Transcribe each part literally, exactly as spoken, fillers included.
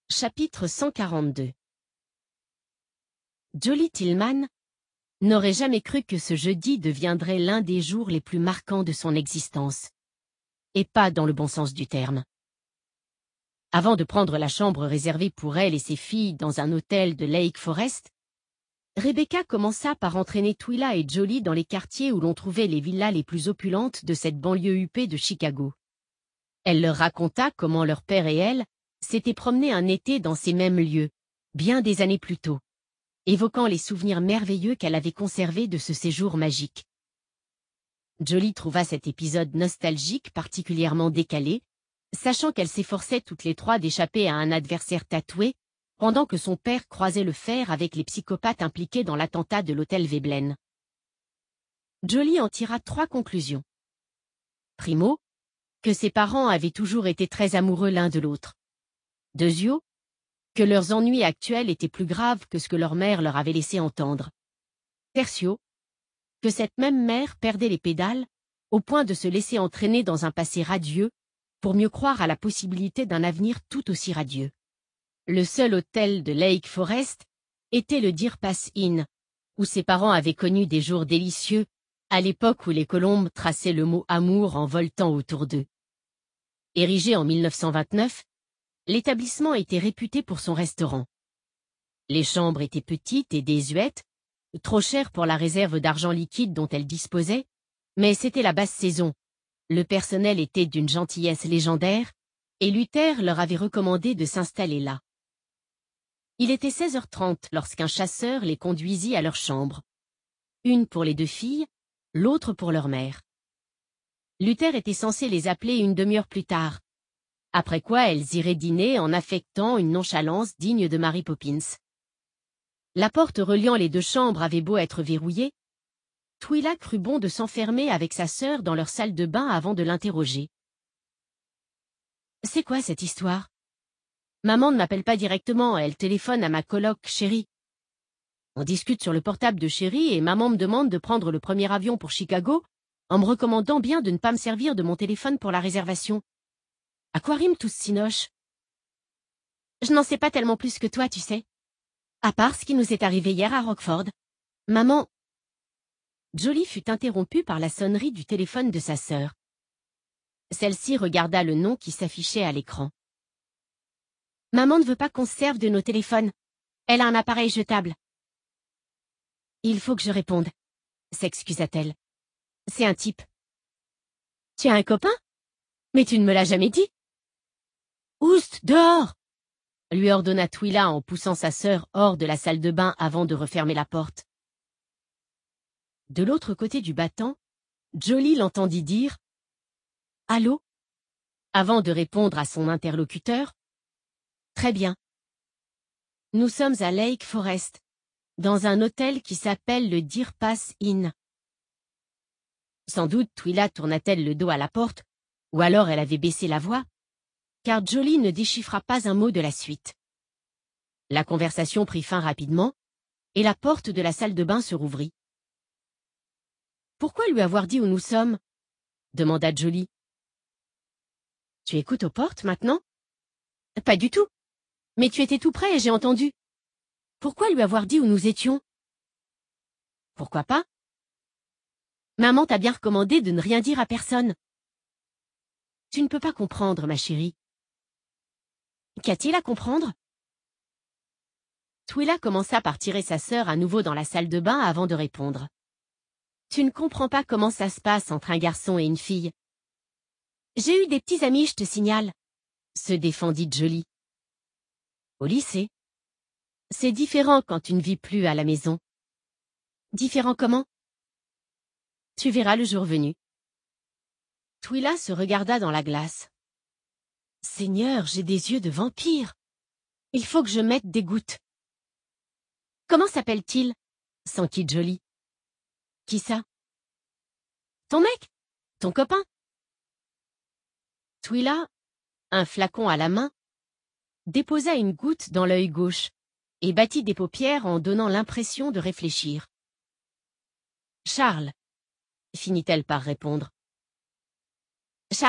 Chapitre cent quarante-deux. Jolie Tillman n'aurait jamais cru que ce jeudi deviendrait l'un des jours les plus marquants de son existence. Et pas dans le bon sens du terme. Avant de prendre la chambre réservée pour elle et ses filles dans un hôtel de Lake Forest, Rebecca commença par entraîner Twila et Jolie dans les quartiers où l'on trouvait les villas les plus opulentes de cette banlieue huppée de Chicago. Elle leur raconta comment leur père et elle s'étaient promenés un été dans ces mêmes lieux, bien des années plus tôt, évoquant les souvenirs merveilleux qu'elle avait conservés de ce séjour magique. Jolie trouva cet épisode nostalgique particulièrement décalé, sachant qu'elles s'efforçaient toutes les trois d'échapper à un adversaire tatoué, pendant que son père croisait le fer avec les psychopathes impliqués dans l'attentat de l'hôtel Veblen. Jolie en tira trois conclusions. Primo, que ses parents avaient toujours été très amoureux l'un de l'autre. Deuxio, que leurs ennuis actuels étaient plus graves que ce que leur mère leur avait laissé entendre. Tertio, que cette même mère perdait les pédales, au point de se laisser entraîner dans un passé radieux, pour mieux croire à la possibilité d'un avenir tout aussi radieux. Le seul hôtel de Lake Forest était le Deer Pass Inn, où ses parents avaient connu des jours délicieux, à l'époque où les colombes traçaient le mot amour en voltant autour d'eux. Érigé en mille neuf cent vingt-neuf, l'établissement était réputé pour son restaurant. Les chambres étaient petites et désuètes, trop chères pour la réserve d'argent liquide dont elles disposaient, mais c'était la basse saison. Le personnel était d'une gentillesse légendaire, et Luther leur avait recommandé de s'installer là. Il était seize heures trente lorsqu'un chasseur les conduisit à leur chambre. Une pour les deux filles, l'autre pour leur mère. Luther était censé les appeler une demi-heure plus tard, après quoi elles iraient dîner en affectant une nonchalance digne de Mary Poppins. La porte reliant les deux chambres avait beau être verrouillée, Twila crut bon de s'enfermer avec sa sœur dans leur salle de bain avant de l'interroger. « C'est quoi cette histoire ? Maman ne m'appelle pas directement, elle téléphone à ma coloc Chérie. On discute sur le portable de Chérie et maman me demande de prendre le premier avion pour Chicago en me recommandant bien de ne pas me servir de mon téléphone pour la réservation. À quoi rime tout ce cinoche ? Je n'en sais pas tellement plus que toi, tu sais. À part ce qui nous est arrivé hier à Rockford. Maman... » Jolie fut interrompue par la sonnerie du téléphone de sa sœur. Celle-ci regarda le nom qui s'affichait à l'écran. « Maman ne veut pas qu'on se serve de nos téléphones. Elle a un appareil jetable. »« Il faut que je réponde, » s'excusa-t-elle. « C'est un type. »« Tu as un copain ? Mais tu ne me l'as jamais dit. »« Oust, dehors !» lui ordonna Twila en poussant sa sœur hors de la salle de bain avant de refermer la porte. De l'autre côté du battant, Jolie l'entendit dire « Allô ?» avant de répondre à son interlocuteur. « Très bien. Nous sommes à Lake Forest, dans un hôtel qui s'appelle le Deer Pass Inn. » Sans doute Twila tourna-t-elle le dos à la porte, ou alors elle avait baissé la voix, car Jolie ne déchiffra pas un mot de la suite. La conversation prit fin rapidement, et la porte de la salle de bain se rouvrit. « Pourquoi lui avoir dit où nous sommes ?» demanda Jolie. « Tu écoutes aux portes maintenant ? » ?»« Pas du tout. Mais tu étais tout près et j'ai entendu. Pourquoi lui avoir dit où nous étions ? » ?»« Pourquoi pas ? Maman t'a bien recommandé de ne rien dire à personne. » »« Tu ne peux pas comprendre, ma chérie. » »« Qu'a-t-il à comprendre ? » Twila commença par tirer sa sœur à nouveau dans la salle de bain avant de répondre. « Tu ne comprends pas comment ça se passe entre un garçon et une fille. »« J'ai eu des petits amis, je te signale, » se défendit Jolie. « Au lycée. C'est différent quand tu ne vis plus à la maison. »« Différent comment ? » ?»« Tu verras le jour venu. » Twila se regarda dans la glace. « Seigneur, j'ai des yeux de vampire. Il faut que je mette des gouttes. »« Comment s'appelle-t-il » s'enquit Jolie. « Qui ça ? » ?»« Ton mec ? Ton copain ?» Twila, un flacon à la main, déposa une goutte dans l'œil gauche et battit des paupières en donnant l'impression de réfléchir. « Charles, » finit-elle par répondre. « Charles comment ?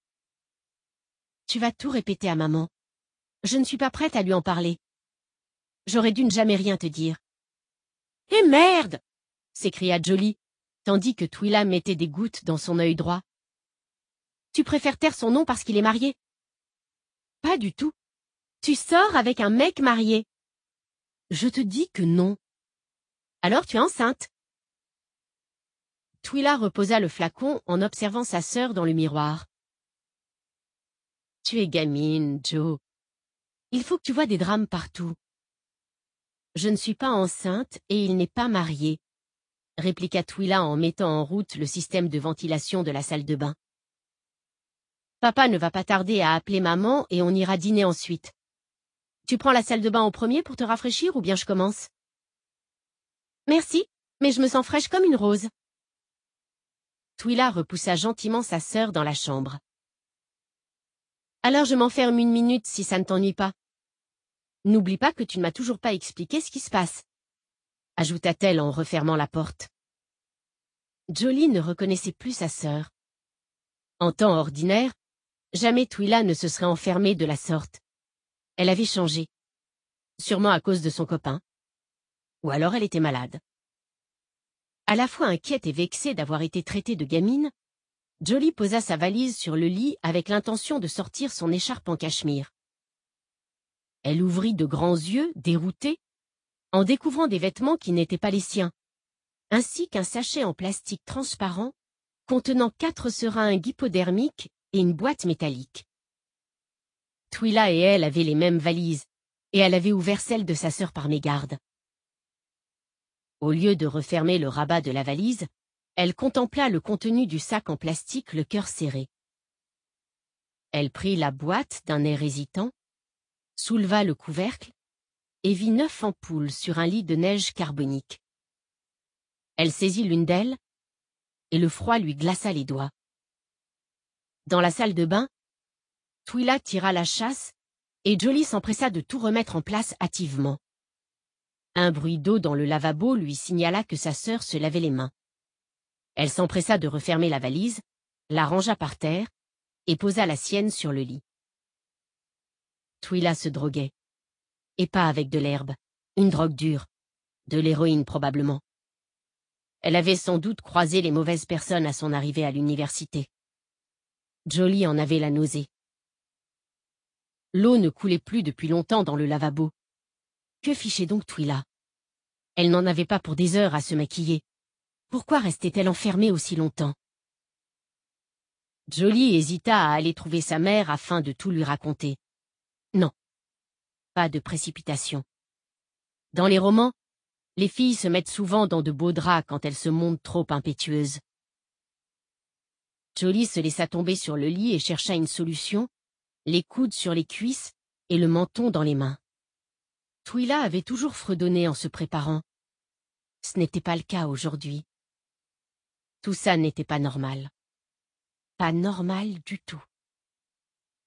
Tu vas tout répéter à maman. Je ne suis pas prête à lui en parler. J'aurais dû ne jamais rien te dire. « Eh merde !» s'écria Jolie, tandis que Twila mettait des gouttes dans son œil droit. « Tu préfères taire son nom parce qu'il est marié ?»« Pas du tout. Tu sors avec un mec marié. »« Je te dis que non. »« Alors tu es enceinte. » Twila reposa le flacon en observant sa sœur dans le miroir. « Tu es gamine, Joe. Il faut que tu vois des drames partout. »« Je ne suis pas enceinte et il n'est pas marié, » répliqua Twila en mettant en route le système de ventilation de la salle de bain. « Papa ne va pas tarder à appeler maman et on ira dîner ensuite. Tu prends la salle de bain en premier pour te rafraîchir ou bien je commence? »« Merci, mais je me sens fraîche comme une rose. » Twila repoussa gentiment sa sœur dans la chambre. « Alors je m'enferme une minute si ça ne t'ennuie pas. N'oublie pas que tu ne m'as toujours pas expliqué ce qui se passe, » ajouta-t-elle en refermant la porte. Jolie ne reconnaissait plus sa sœur. En temps ordinaire, jamais Twila ne se serait enfermée de la sorte. Elle avait changé, sûrement à cause de son copain. Ou alors elle était malade. À la fois inquiète et vexée d'avoir été traitée de gamine, Jolie posa sa valise sur le lit avec l'intention de sortir son écharpe en cachemire. Elle ouvrit de grands yeux, déroutée, en découvrant des vêtements qui n'étaient pas les siens, ainsi qu'un sachet en plastique transparent contenant quatre seringues hypodermiques et une boîte métallique. Twila et elle avaient les mêmes valises, et elle avait ouvert celle de sa sœur par mégarde. Au lieu de refermer le rabat de la valise, elle contempla le contenu du sac en plastique le cœur serré. Elle prit la boîte d'un air hésitant, souleva le couvercle et vit neuf ampoules sur un lit de neige carbonique. Elle saisit l'une d'elles et le froid lui glaça les doigts. Dans la salle de bain, Twila tira la chasse et Jolie s'empressa de tout remettre en place hâtivement. Un bruit d'eau dans le lavabo lui signala que sa sœur se lavait les mains. Elle s'empressa de refermer la valise, la rangea par terre et posa la sienne sur le lit. Twila se droguait. Et pas avec de l'herbe, une drogue dure, de l'héroïne probablement. Elle avait sans doute croisé les mauvaises personnes à son arrivée à l'université. Jolie en avait la nausée. L'eau ne coulait plus depuis longtemps dans le lavabo. Que fichait donc Twila? Elle n'en avait pas pour des heures à se maquiller. Pourquoi restait-elle enfermée aussi longtemps? Jolie hésita à aller trouver sa mère afin de tout lui raconter. Non, pas de précipitation. Dans les romans, les filles se mettent souvent dans de beaux draps quand elles se montrent trop impétueuses. Jolie se laissa tomber sur le lit et chercha une solution, les coudes sur les cuisses et le menton dans les mains. Twila avait toujours fredonné en se préparant. Ce n'était pas le cas aujourd'hui. Tout ça n'était pas normal. Pas normal du tout.